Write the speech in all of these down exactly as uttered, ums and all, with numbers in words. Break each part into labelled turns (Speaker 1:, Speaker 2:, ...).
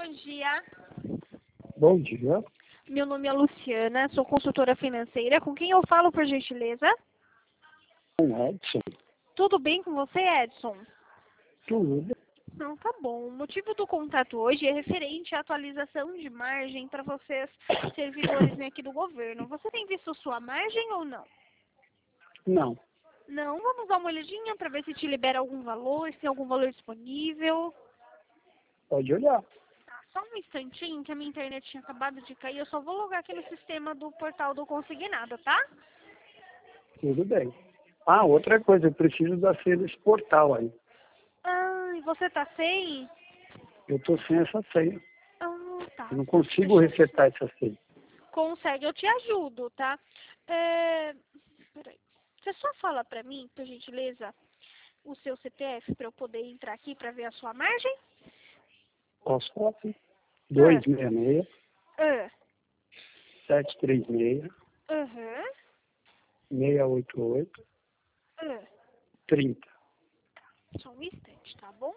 Speaker 1: bom dia.
Speaker 2: Bom dia.
Speaker 1: Meu nome é Luciana, sou consultora financeira. Com quem eu falo, por gentileza?
Speaker 2: Com Edson.
Speaker 1: Tudo bem com você, Edson?
Speaker 2: Tudo.
Speaker 1: Não, tá bom. O motivo do contato hoje é referente à atualização de margem para vocês, servidores né, aqui do governo. Você tem visto sua margem ou não?
Speaker 2: Não.
Speaker 1: Não? Vamos dar uma olhadinha para ver se te libera algum valor, se tem algum valor disponível.
Speaker 2: Pode olhar.
Speaker 1: Tá, só um instantinho que a minha internet tinha acabado de cair. Eu só vou logar aqui no sistema do portal do Consignado, tá?
Speaker 2: Tudo bem. Ah, outra coisa, eu preciso da senha desse portal aí.
Speaker 1: Ah, e você tá sem?
Speaker 2: Eu tô sem essa senha.
Speaker 1: Ah, tá.
Speaker 2: Eu não consigo
Speaker 1: Deixa eu...
Speaker 2: resetar essa senha.
Speaker 1: Consegue, eu te ajudo, tá? É... Peraí. Você só fala pra mim, por gentileza, o seu C P F pra eu poder entrar aqui pra ver a sua margem?
Speaker 2: Posso falar assim? dois seis seis,
Speaker 1: Ah.
Speaker 2: sete três seis,
Speaker 1: Aham.
Speaker 2: seis oito oito,
Speaker 1: Ah.
Speaker 2: trinta.
Speaker 1: Só um instante, tá bom?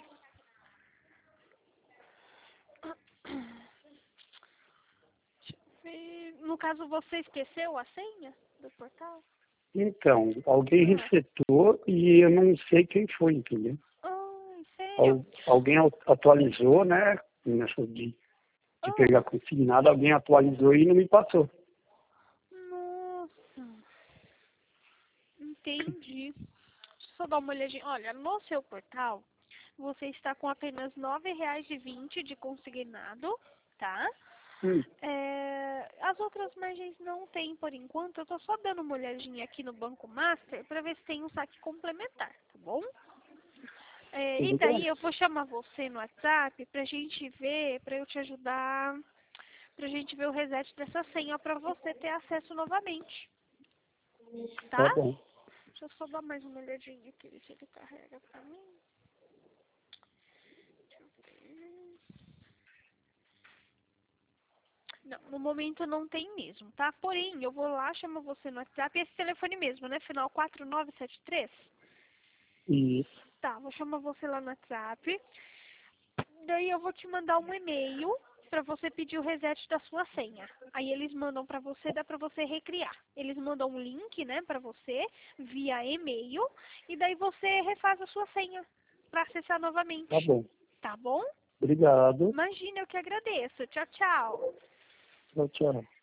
Speaker 1: Deixa eu ver. No caso, você esqueceu a senha do portal?
Speaker 2: Então, alguém
Speaker 1: Ah.
Speaker 2: resetou e eu não sei quem foi, entendeu?
Speaker 1: Ah, sério?
Speaker 2: Al- alguém au- atualizou, né? Nessa de, de
Speaker 1: Ah.
Speaker 2: pegar consignado, alguém atualizou e não me passou.
Speaker 1: Nossa. Entendi. Deixa eu só dar uma olhadinha. Olha, no seu portal, você está com apenas nove reais e vinte centavos de consignado, tá?
Speaker 2: Hum,
Speaker 1: É, as outras margens não tem por enquanto. Eu tô só dando uma olhadinha aqui no Banco Master para ver se tem um saque complementar, tá bom? É, e
Speaker 2: tudo
Speaker 1: daí
Speaker 2: bem.
Speaker 1: eu vou chamar você no WhatsApp pra gente ver, pra eu te ajudar, pra gente ver o reset dessa senha pra você ter acesso novamente,
Speaker 2: Tá
Speaker 1: tá?
Speaker 2: bom.
Speaker 1: Deixa eu só dar mais uma olhadinha aqui, ver se ele carrega pra mim. Deixa eu ver. Não, no momento não tem mesmo, tá? Porém, eu vou lá, chamo você no WhatsApp, esse telefone mesmo, né? Final quatro nove sete três.
Speaker 2: Isso.
Speaker 1: Tá, vou chamar você lá no WhatsApp. Daí eu vou te mandar um e-mail pra você pedir o reset da sua senha. Aí eles mandam pra você, dá pra você recriar. Eles mandam um link, né, pra você, via e-mail, e daí você refaz a sua senha pra acessar
Speaker 2: Tá
Speaker 1: novamente.
Speaker 2: bom.
Speaker 1: Tá bom?
Speaker 2: Obrigado.
Speaker 1: Imagina, eu que agradeço. Tchau, tchau.
Speaker 2: Tchau, tchau.